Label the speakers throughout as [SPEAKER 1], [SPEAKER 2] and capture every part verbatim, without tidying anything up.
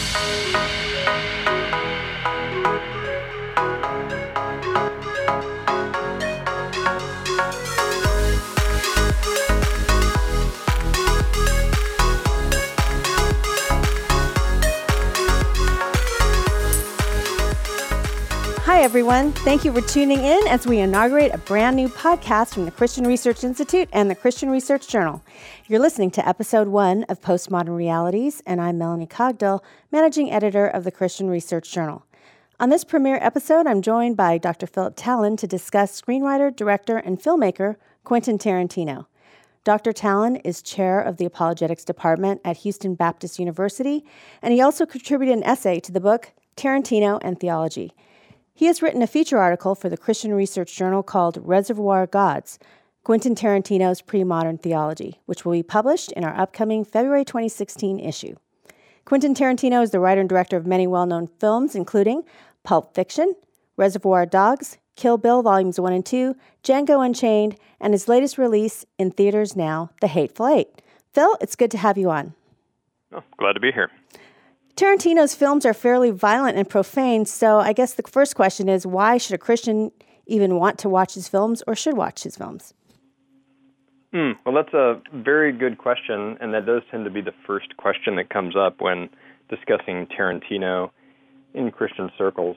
[SPEAKER 1] Hi, everyone. Thank you for tuning in as we inaugurate a brand new podcast from the Christian Research Institute and the Christian Research Journal. You're listening to episode one of Postmodern Realities, and I'm Melanie Cogdill, managing editor of the Christian Research Journal. On this premiere episode, I'm joined by Doctor Philip Tallen to discuss screenwriter, director, and filmmaker Quentin Tarantino. Doctor Tallen is chair of the Apologetics Department at Houston Baptist University, and he also contributed an essay to the book Tarantino and Theology. He has written a feature article for the Christian Research Journal called Reservoir Gods, Quentin Tarantino's Pre-Modern Theology, which will be published in our upcoming February twenty sixteen issue. Quentin Tarantino is the writer and director of many well-known films, including Pulp Fiction, Reservoir Dogs, Kill Bill Volumes one and two, Django Unchained, and his latest release in theaters now, The Hateful Eight. Phil, it's good to have you on.
[SPEAKER 2] Oh, glad to be here.
[SPEAKER 1] Tarantino's films are fairly violent and profane, so I guess the first question is, why should a Christian even want to watch his films or should watch his films?
[SPEAKER 2] Mm, well, that's a very good question, and that does tend to be the first question that comes up when discussing Tarantino in Christian circles.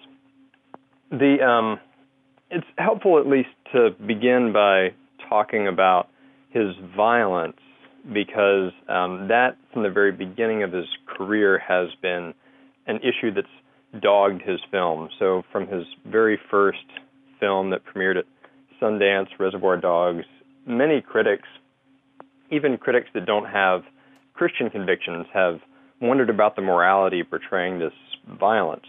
[SPEAKER 2] The um, it's helpful at least to begin by talking about his violence, because um, that, from the very beginning of his career, has been an issue that's dogged his film. So from his very first film that premiered at Sundance, Reservoir Dogs, many critics, even critics that don't have Christian convictions, have wondered about the morality portraying this violence.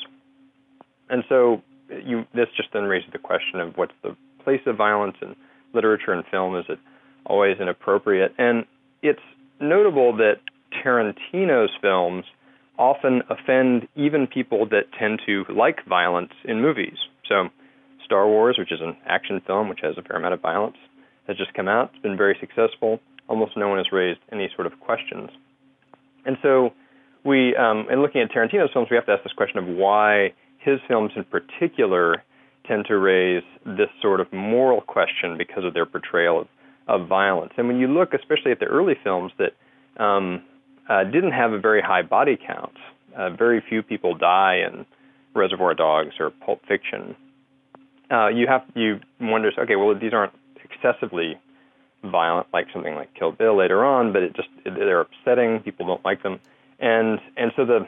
[SPEAKER 2] And so you, this just then raises the question of what's the place of violence in literature and film? Is it always inappropriate? And it's notable that Tarantino's films often offend even people that tend to like violence in movies. So Star Wars, which is an action film which has a fair amount of violence, has just come out. It's been very successful. Almost no one has raised any sort of questions. And so we, um, in looking at Tarantino's films, we have to ask this question of why his films in particular tend to raise this sort of moral question because of their portrayal of of violence. And when you look especially at the early films that um, uh, didn't have a very high body count, uh, very few people die in Reservoir Dogs or Pulp Fiction, uh, you have you wonder, okay, well, these aren't excessively violent like something like Kill Bill later on, but it just they're upsetting, people don't like them. And and so the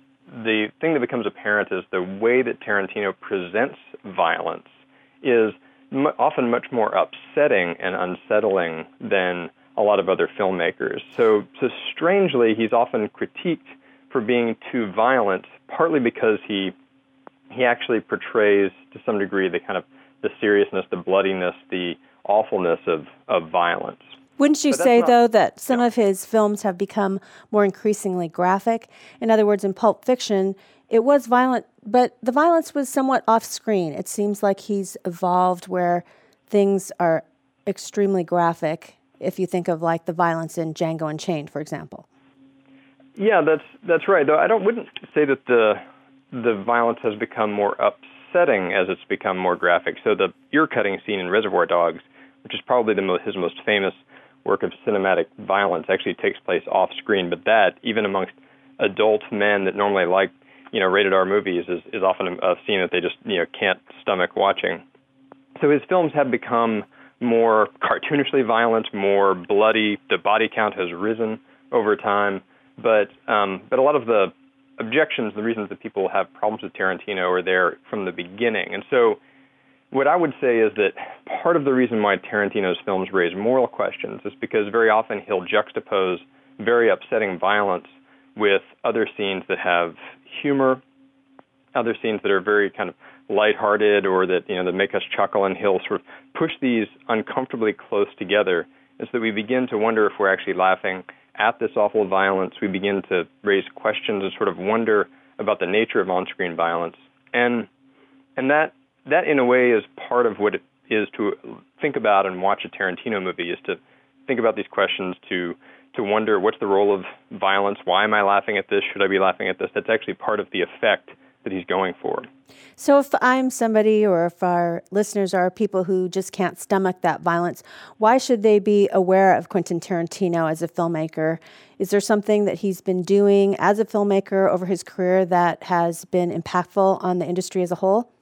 [SPEAKER 2] the thing that becomes apparent is the way that Tarantino presents violence is often much more upsetting and unsettling than a lot of other filmmakers. So, so strangely, he's often critiqued for being too violent, partly because he he actually portrays, to some degree, the kind of the seriousness, the bloodiness, the awfulness of, of violence.
[SPEAKER 1] Wouldn't you say, not, though, that some yeah. of his films have become more increasingly graphic? In other words, in Pulp Fiction, it was violent, but the violence was somewhat off-screen. It seems like he's evolved where things are extremely graphic, if you think of like the violence in Django Unchained, for example.
[SPEAKER 2] Yeah, that's that's right. Though I don't wouldn't say that the the violence has become more upsetting as it's become more graphic. So the ear-cutting scene in Reservoir Dogs, which is probably the most, his most famous work of cinematic violence, actually takes place off-screen. But that, even amongst adult men that normally like you know, rated R movies, is, is often a scene that they just, you know, can't stomach watching. So his films have become more cartoonishly violent, more bloody. The body count has risen over time. But um, but a lot of the objections, the reasons that people have problems with Tarantino are there from the beginning. And so what I would say is that part of the reason why Tarantino's films raise moral questions is because very often he'll juxtapose very upsetting violence with other scenes that have humor, other scenes that are very kind of lighthearted or that, you know, that make us chuckle, and he'll sort of push these uncomfortably close together so that we begin to wonder if we're actually laughing at this awful violence. We begin to raise questions and sort of wonder about the nature of on-screen violence. And and that, that in a way, is part of what it is to think about and watch a Tarantino movie, is to think about these questions, to to wonder what's the role of violence, why am I laughing at this, should I be laughing at this, that's actually part of the effect that he's going for.
[SPEAKER 1] So if I'm somebody, or if our listeners are people who just can't stomach that violence, why should they be aware of Quentin Tarantino as a filmmaker? Is there something that he's been doing as a filmmaker over his career that has been impactful on the industry as a whole?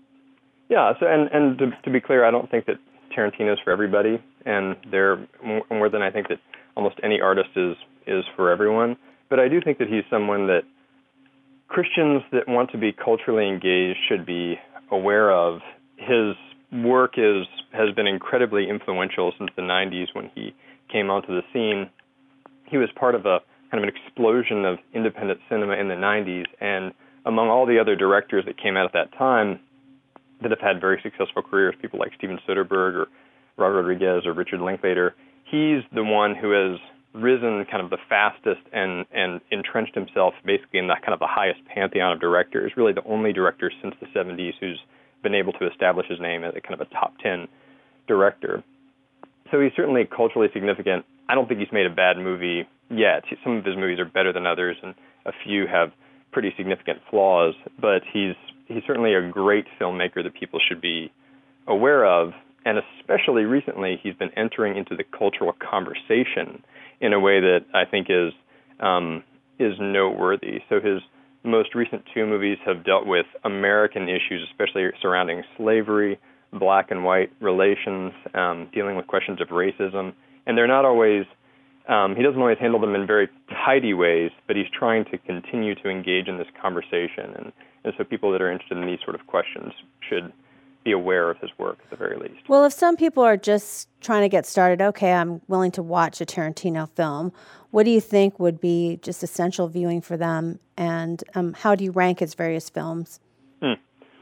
[SPEAKER 2] Yeah, so and, and to, to be clear, I don't think that Tarantino's for everybody, and they're more, more than I think that almost any artist is is for everyone. But I do think that he's someone that Christians that want to be culturally engaged should be aware of. His work is has been incredibly influential since the nineties when he came onto the scene. He was part of a kind of an explosion of independent cinema in the nineties, and among all the other directors that came out at that time that have had very successful careers, people like Steven Soderbergh or Robert Rodriguez or Richard Linklater, he's the one who has risen kind of the fastest and, and entrenched himself basically in that kind of the highest pantheon of directors, really the only director since the seventies who's been able to establish his name as a kind of a top ten director. So he's certainly culturally significant. I don't think he's made a bad movie yet. Some of his movies are better than others, and a few have pretty significant flaws, but he's he's certainly a great filmmaker that people should be aware of, and especially recently he's been entering into the cultural conversation in a way that I think is um, is noteworthy. So his most recent two movies have dealt with American issues, especially surrounding slavery, black and white relations, um, dealing with questions of racism. And they're not always, um, he doesn't always handle them in very tidy ways, but he's trying to continue to engage in this conversation. And, and so people that are interested in these sort of questions should be aware of his work at the very least.
[SPEAKER 1] Well, if some people are just trying to get started, okay, I'm willing to watch a Tarantino film, what do you think would be just essential viewing for them, and um, how do you rank his various films?
[SPEAKER 2] Hmm.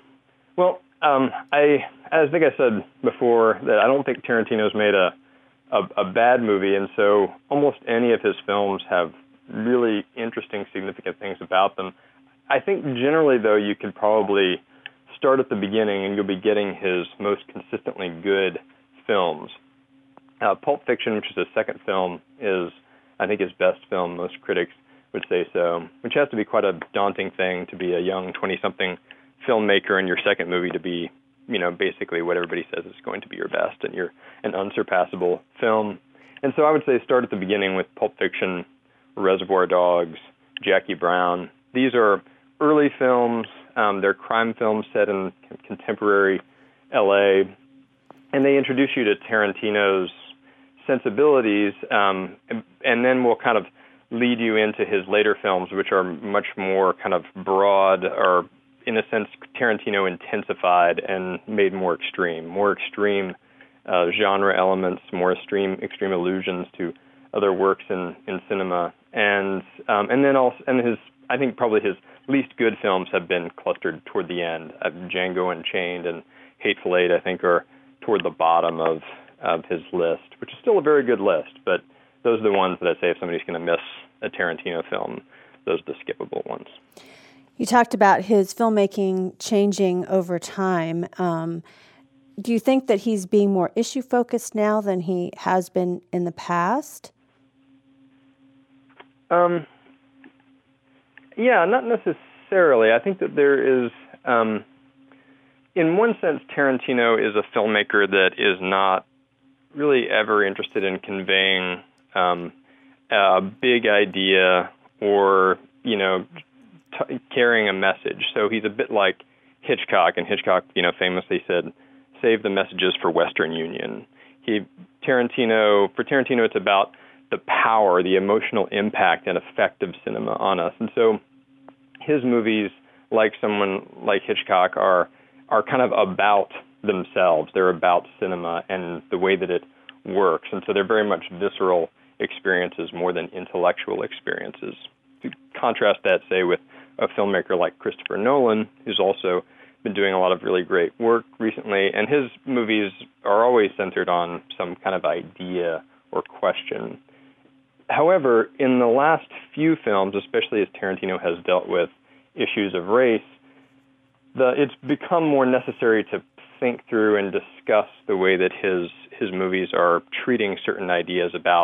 [SPEAKER 2] Well, um, I, I think I said before that I don't think Tarantino's made a, a, a bad movie, and so almost any of his films have really interesting, significant things about them. I think generally, though, you could probably start at the beginning and you'll be getting his most consistently good films. Uh, Pulp Fiction, which is his second film, is, I think, his best film. Most critics would say so, which has to be quite a daunting thing to be a young twenty-something filmmaker and your second movie to be, you know, basically what everybody says is going to be your best, and you're an unsurpassable film. And so I would say start at the beginning with Pulp Fiction, Reservoir Dogs, Jackie Brown. These are early films. Um, they're crime films set in contemporary L A, and they introduce you to Tarantino's sensibilities, um, and, and then we'll kind of lead you into his later films, which are much more kind of broad, or in a sense, Tarantino intensified and made more extreme, more extreme uh, genre elements, more extreme extreme allusions to other works in, in cinema, and um, and then also, and his, I think probably his least good films have been clustered toward the end. Uh, Django Unchained and Hateful Eight, I think, are toward the bottom of, of his list, which is still a very good list, but those are the ones that I say if somebody's going to miss a Tarantino film, those are the skippable ones.
[SPEAKER 1] You talked about his filmmaking changing over time. Um, do you think that he's being more issue-focused now than he has been in the past? Um. Yeah, not necessarily. I think that there is, um, in one sense, Tarantino is a filmmaker that is not really ever interested in conveying um, a big idea or, you know, t- carrying a message. So he's a bit like Hitchcock, and Hitchcock, you know, famously said, "Save the messages for Western Union." He, Tarantino, for Tarantino, it's about the power, the emotional impact and effect of cinema on us, and so his movies, like someone like Hitchcock, are are kind of about themselves. They're about cinema and the way that it works. And so they're very much visceral experiences more than intellectual experiences. To contrast that, say, with a filmmaker like Christopher Nolan, who's also been doing a lot of really great work recently, and his movies are always centered on some kind of idea or question. However, in the last few films, especially as Tarantino has dealt with issues of race, the, it's become more necessary to think through and discuss the way that his his movies are treating certain ideas about the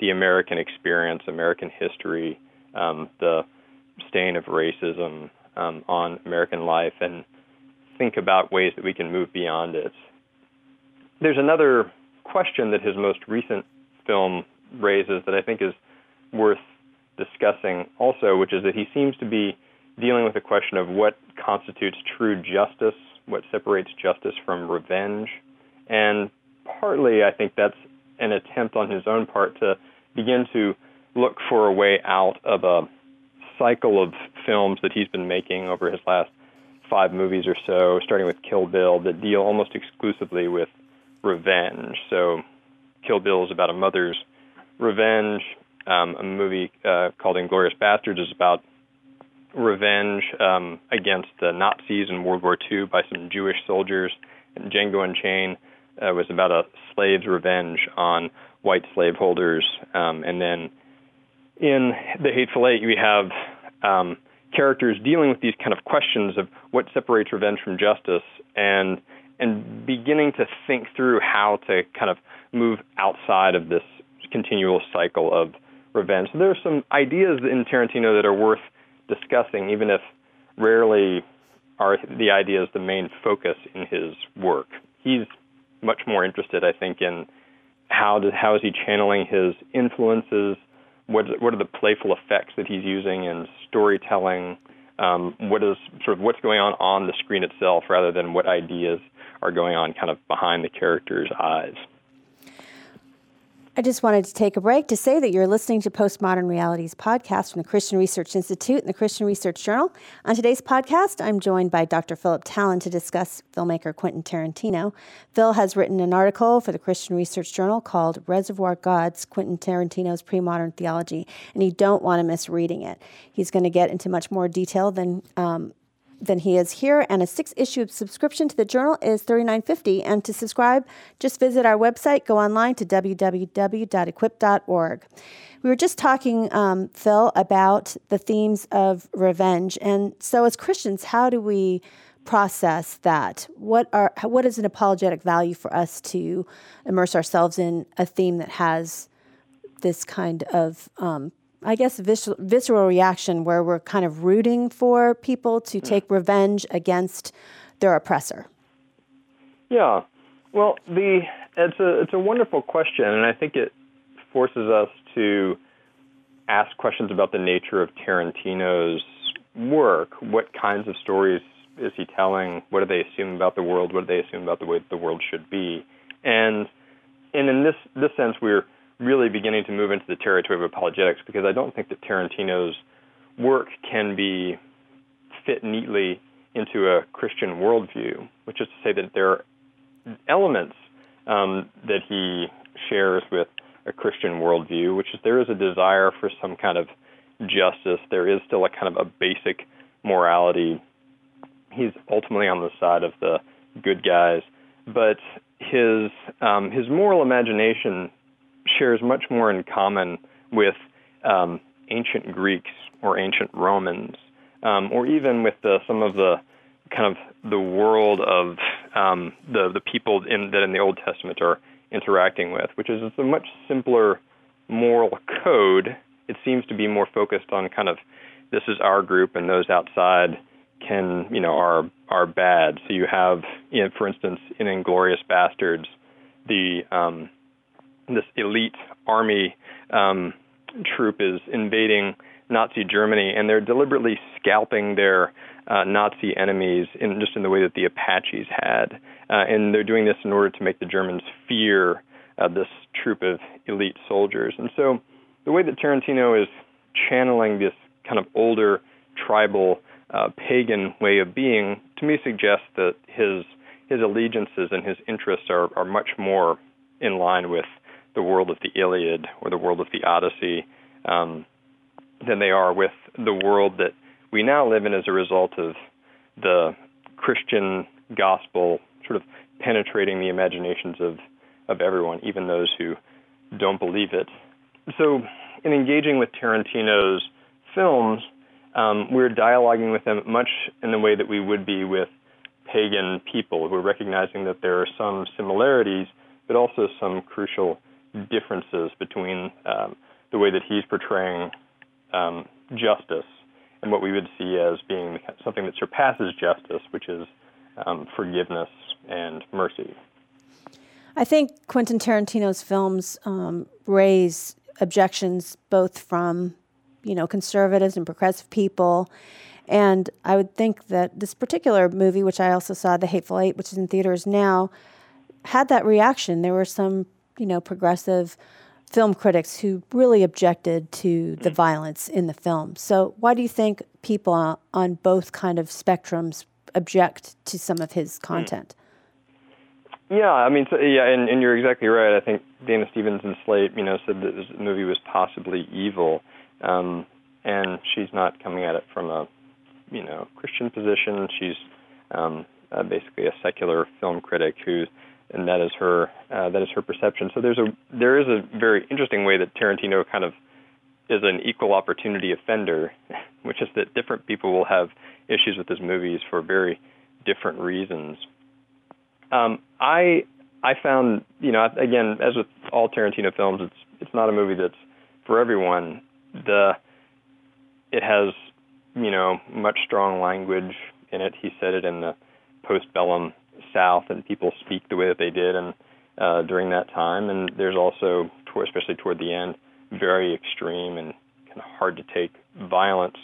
[SPEAKER 2] the American experience, American history, um, the stain of racism um, on American life, and think about ways that we can move beyond it. There's another question that his most recent film raises that I think is worth discussing also, which is that he seems to be dealing with the question of what constitutes true justice, what separates justice from revenge. And partly I think that's an attempt on his own part to begin to look for a way out of a cycle of films that he's been making over his last five movies or so, starting with Kill Bill, that deal almost exclusively with revenge. So Kill Bill is about a mother's revenge. Um, a movie uh, called Inglourious Basterds is about revenge um, against the Nazis in World War Two by some Jewish soldiers. And Django Unchained uh, was about a slave's revenge on white slaveholders. Um, and then in The Hateful Eight, we have um, characters dealing with these kind of questions of what separates revenge from justice, and and beginning to think through how to kind of move outside of this continual cycle of revenge. So there are some ideas in Tarantino that are worth discussing, even if rarely are the ideas the main focus in his work. He's much more interested, I think, in how does, how is he channeling his influences, what what are the playful effects that he's using in storytelling, um, what is sort of what's going on on the screen itself rather than what ideas are going on kind of behind the character's eyes.
[SPEAKER 1] I just wanted to take a break to say that you're listening to Postmodern Realities podcast from the Christian Research Institute and the Christian Research Journal. On today's podcast, I'm joined by Doctor Philip Talon to discuss filmmaker Quentin Tarantino. Phil has written an article for the Christian Research Journal called Reservoir Gods, Quentin Tarantino's Pre-Modern Theology, and you don't want to miss reading it. He's going to get into much more detail than um, than he is here, and a six-issue subscription to the journal is thirty-nine fifty. And to subscribe, just visit our website, go online to w w w dot equip dot org. We were just talking, um, Phil, about the themes of revenge, and so as Christians, how do we process that? What are what is an apologetic value for us to immerse ourselves in a theme that has this kind of um, I guess, vis- visceral reaction where we're kind of rooting for people to take revenge against their oppressor?
[SPEAKER 2] Yeah. Well, the it's a it's a wonderful question, and I think it forces us to ask questions about the nature of Tarantino's work. What kinds of stories is he telling? What do they assume about the world? What do they assume about the way the world should be? And and in this this sense, we're really beginning to move into the territory of apologetics, because I don't think that Tarantino's work can be fit neatly into a Christian worldview, which is to say that there are elements um, that he shares with a Christian worldview, which is there is a desire for some kind of justice. There is still a kind of a basic morality. He's ultimately on the side of the good guys, but his um, his moral imagination shares much more in common with um, ancient Greeks or ancient Romans, um, or even with the, some of the kind of the world of um, the the people in, that in the Old Testament are interacting with, which is it's a much simpler moral code. It seems to be more focused on kind of this is our group and those outside can you know are are bad. So you have, you know, for instance, in Inglourious Basterds, the um, this elite army um, troop is invading Nazi Germany, and they're deliberately scalping their uh, Nazi enemies in just in the way that the Apaches had. Uh, and they're doing this in order to make the Germans fear uh, this troop of elite soldiers. And so the way that Tarantino is channeling this kind of older tribal uh, pagan way of being, to me suggests that his his allegiances and his interests are, are much more in line with the world of the Iliad or the world of the Odyssey um, than they are with the world that we now live in as a result of the Christian gospel sort of penetrating the imaginations of, of everyone, even those who don't believe it. So in engaging with Tarantino's films, um, we're dialoguing with them much in the way that we would be with pagan people. We're recognizing that there are some similarities, but also some crucial differences between um, the way that he's portraying um, justice and what we would see as being something that surpasses justice, which is um, forgiveness and mercy.
[SPEAKER 1] I think Quentin Tarantino's films um, raise objections both from, you know, conservatives and progressive people. And I would think that this particular movie, which I also saw, The Hateful Eight, which is in theaters now, had that reaction. There were some, you know, progressive film critics who really objected to the violence in the film. So why do you think people on both kind of spectrums object to some of his content?
[SPEAKER 2] Yeah, I mean, so, yeah, and, and you're exactly right. I think Dana Stevens in Slate, you know, said that this movie was possibly evil, um, and she's not coming at it from a, you know, Christian position. She's um, uh, basically a secular film critic who, and that is her uh, that is her perception. So there's a there is a very interesting way that Tarantino kind of is an equal opportunity offender, which is that different people will have issues with his movies for very different reasons. Um, I I found, you know, again, as with all Tarantino films, it's it's not a movie that's for everyone. The it has, you know, much strong language in it. He said it in the postbellum South, and people speak the way that they did, and uh, during that time. And there's also, toward, especially toward the end, very extreme and kind of hard to take violence.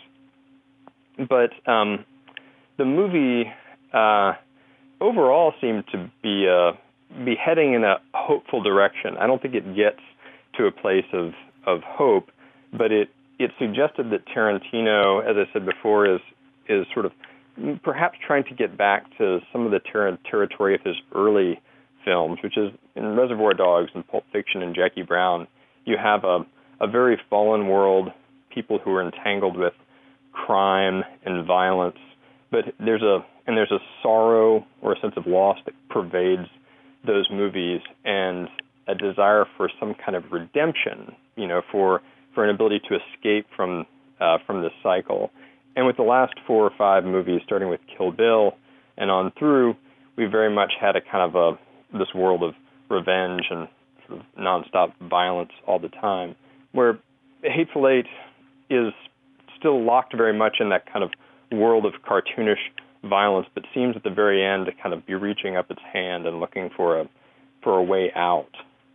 [SPEAKER 2] But um, the movie uh, overall seemed to be uh, be heading in a hopeful direction. I don't think it gets to a place of of hope, but it it suggested that Tarantino, as I said before, is is sort of perhaps trying to get back to some of the ter- territory of his early films, which is in Reservoir Dogs and Pulp Fiction and Jackie Brown. You have a, a very fallen world, people who are entangled with crime and violence, but there's a and there's a sorrow or a sense of loss that pervades those movies, and a desire for some kind of redemption, you know, for for an ability to escape from uh, from this cycle. And with the last four or five movies, starting with Kill Bill and on through, we very much had a kind of a this world of revenge and sort of nonstop violence all the time, where Hateful Eight is still locked very much in that kind of world of cartoonish violence, but seems at the very end to kind of be reaching up its hand and looking for a for a way out.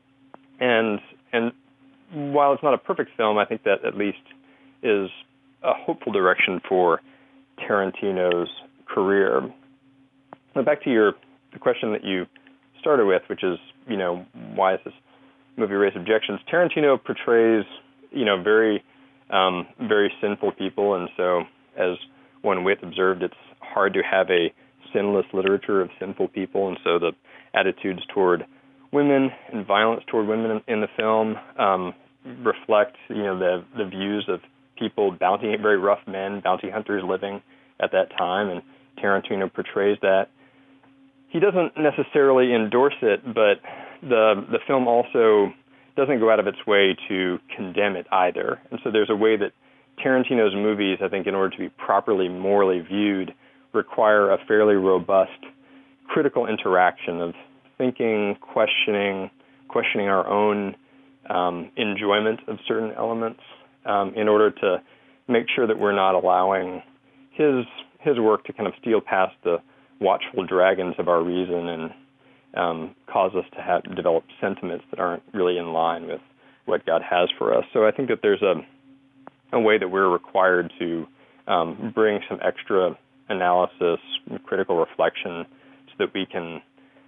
[SPEAKER 2] And and while it's not a perfect film, I think that at least is a hopeful direction for Tarantino's career. Now back to your the question that you started with, which is, you know, why does this movie raise objections? Tarantino portrays, you know, very, um, very sinful people, and so, as one wit observed, it's hard to have a sinless literature of sinful people, and so the attitudes toward women and violence toward women in, in the film um, reflect, you know, the the views of people, bounty, very rough men, bounty hunters living at that time, and Tarantino portrays that. He doesn't necessarily endorse it, but the the film also doesn't go out of its way to condemn it either. And so there's a way that Tarantino's movies, I think, in order to be properly morally viewed, require a fairly robust critical interaction of thinking, questioning, questioning our own um, enjoyment of certain elements, Um, in order to make sure that we're not allowing his his work to kind of steal past the watchful dragons of our reason and um, cause us to have develop sentiments that aren't really in line with what God has for us. So I think that there's a a way that we're required to um, bring some extra analysis, critical reflection, so that we can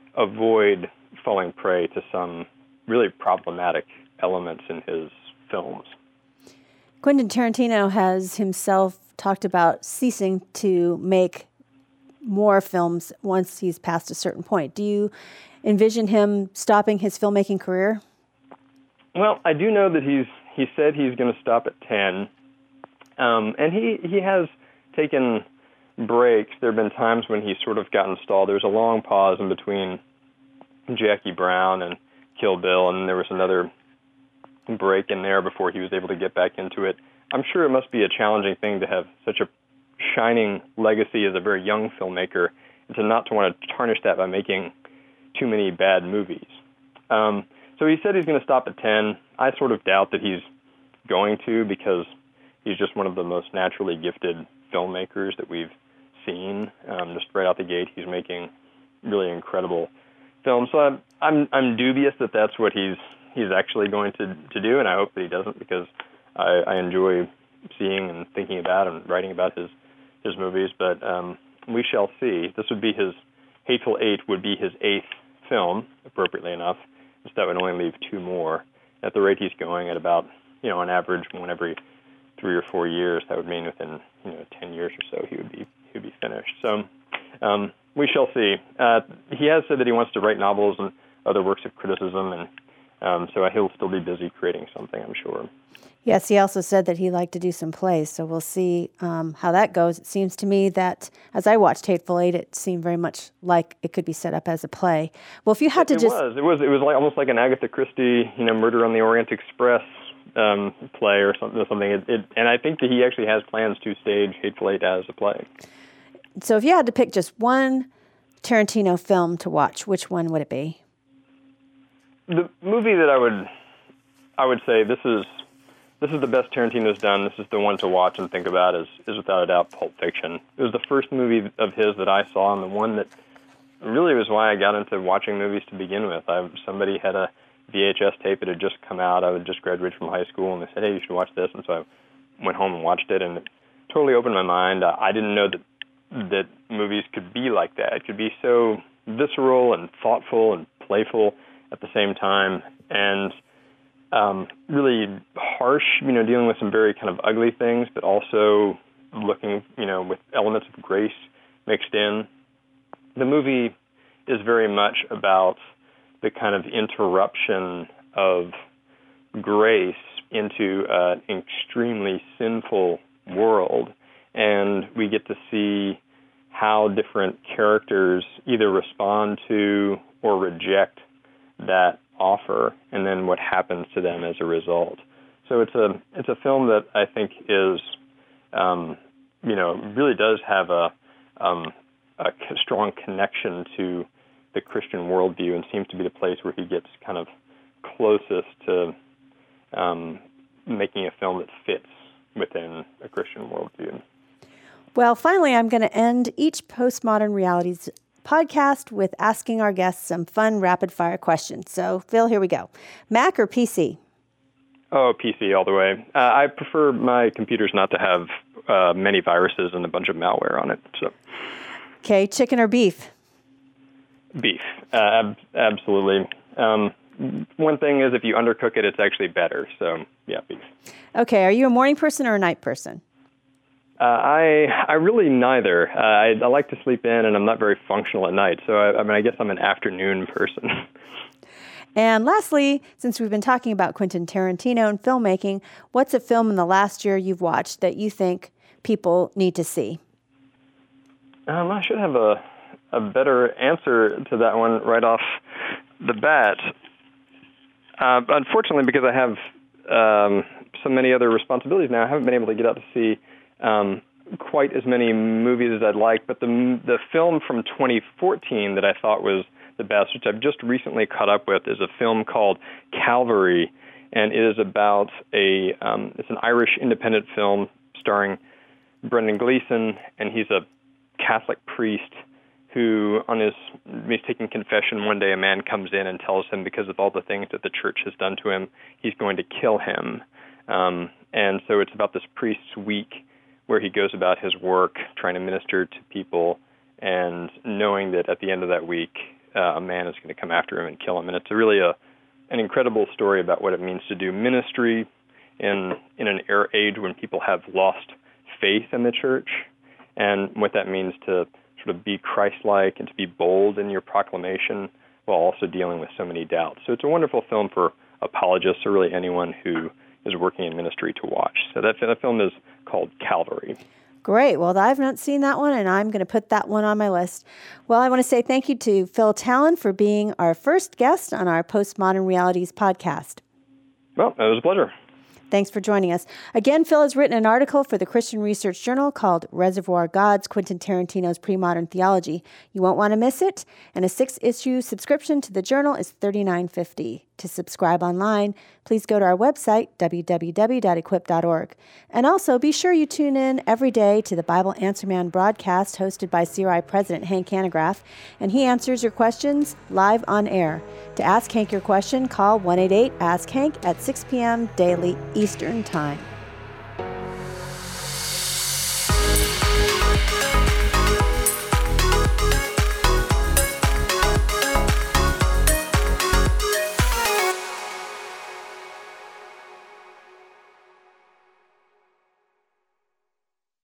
[SPEAKER 2] avoid falling prey to some really problematic elements in his films.
[SPEAKER 1] Quentin Tarantino has himself talked about ceasing to make more films once he's past a certain point. Do you envision him stopping his filmmaking career?
[SPEAKER 2] Well, I do know that he's he said he's going to stop at ten, um, and he, he has taken breaks. There have been times when he's sort of gotten stalled. There was a long pause in between Jackie Brown and Kill Bill, and there was another break in there before he was able to get back into it. I'm sure it must be a challenging thing to have such a shining legacy as a very young filmmaker and to not to want to tarnish that by making too many bad movies. Um, so he said he's going to stop at ten. I sort of doubt that he's going to, because he's just one of the most naturally gifted filmmakers that we've seen. Um, just right out the gate, he's making really incredible films. So I'm I'm, I'm dubious that that's what he's he's actually going to, to do, and I hope that he doesn't, because I, I enjoy seeing and thinking about and writing about his his movies. But um, we shall see. This would be his Hateful Eight would be his eighth film, appropriately enough. So that would only leave two more. At the rate he's going, at about, you know, on average, one every three or four years, that would mean within, you know, ten years or so, he would be he would be finished. So um, we shall see. Uh, he has said that he wants to write novels and other works of criticism, and um, so he'll still be busy creating something, I'm sure.
[SPEAKER 1] Yes, he also said that he'd like to do some plays, so we'll see um, how that goes. It seems to me that, as I watched Hateful Eight, it seemed very much like it could be set up as a play. Well, if you had to
[SPEAKER 2] it
[SPEAKER 1] just...
[SPEAKER 2] It was. It was, it was like, almost like an Agatha Christie, you know, Murder on the Orient Express um, play or something. something. It, it, and I think that he actually has plans to stage Hateful Eight as a play.
[SPEAKER 1] So if you had to pick just one Tarantino film to watch, which one would it be?
[SPEAKER 2] The movie that I would, I would say this is... This is the best Tarantino's done. This is the one to watch and think about is, is without a doubt Pulp Fiction. It was the first movie of his that I saw, and the one that really was why I got into watching movies to begin with. I, somebody had a V H S tape that had just come out. I had just graduated from high school, and they said, hey, you should watch this. And so I went home and watched it, and it totally opened my mind. I didn't know that that movies could be like that. It could be so visceral and thoughtful and playful at the same time, and Um, really harsh, you know, dealing with some very kind of ugly things, but also looking, you know, with elements of grace mixed in. The movie is very much about the kind of interruption of grace into an extremely sinful world, and we get to see how different characters either respond to or reject that offer, and then what happens to them as a result. So it's a it's a film that I think is, um, you know, really does have a, um, a strong connection to the Christian worldview, and seems to be the place where he gets kind of closest to um, making a film that fits within a Christian worldview.
[SPEAKER 1] Well, finally, I'm going to end each Postmodern Realities podcast with asking our guests some fun rapid-fire questions. So, Phil, here we go. Mac or P C?
[SPEAKER 2] Oh, P C all the way. Uh, I prefer my computers not to have uh, many viruses and a bunch of malware on it. So,
[SPEAKER 1] okay, chicken or beef?
[SPEAKER 2] Beef, uh, ab- absolutely. Um, one thing is, if you undercook it, it's actually better. So, yeah, beef.
[SPEAKER 1] Okay, are you a morning person or a night person?
[SPEAKER 2] Uh, I I really neither. Uh, I, I like to sleep in, and I'm not very functional at night. So I, I mean, I guess I'm an afternoon person.
[SPEAKER 1] And lastly, since we've been talking about Quentin Tarantino and filmmaking, what's a film in the last year you've watched that you think people need to see?
[SPEAKER 2] Um, I should have a a better answer to that one right off the bat. Uh, but unfortunately, because I have um, so many other responsibilities now, I haven't been able to get out to see Um, quite as many movies as I'd like, but the the film from twenty fourteen that I thought was the best, which I've just recently caught up with, is a film called Calvary, and it is about a um, it's an Irish independent film starring Brendan Gleeson, and he's a Catholic priest who, on his he's taking confession one day, a man comes in and tells him, because of all the things that the church has done to him, he's going to kill him, um, and so it's about this priest's week where he goes about his work trying to minister to people, and knowing that at the end of that week, uh, a man is going to come after him and kill him. And it's a really a an incredible story about what it means to do ministry in in an era, age when people have lost faith in the church, and what that means to sort of be Christ-like and to be bold in your proclamation while also dealing with so many doubts. So it's a wonderful film for apologists, or really anyone who is working in ministry, to watch. So that, that film is called Calvary.
[SPEAKER 1] Great. Well, I've not seen that one, and I'm going to put that one on my list. Well, I want to say thank you to Phil Talon for being our first guest on our Postmodern Realities podcast.
[SPEAKER 2] Well, it was a pleasure.
[SPEAKER 1] Thanks for joining us. Again, Phil has written an article for the Christian Research Journal called Reservoir Gods, Quentin Tarantino's Pre-Modern Theology. You won't want to miss it, and a six-issue subscription to the journal is thirty-nine fifty. To subscribe online, please go to our website, w w w dot equip dot org. And also, be sure you tune in every day to the Bible Answer Man broadcast hosted by C R I President Hank Hanegraaff, and he answers your questions live on air. To ask Hank your question, call one eight eight ask hank at six p.m. daily Eastern Time.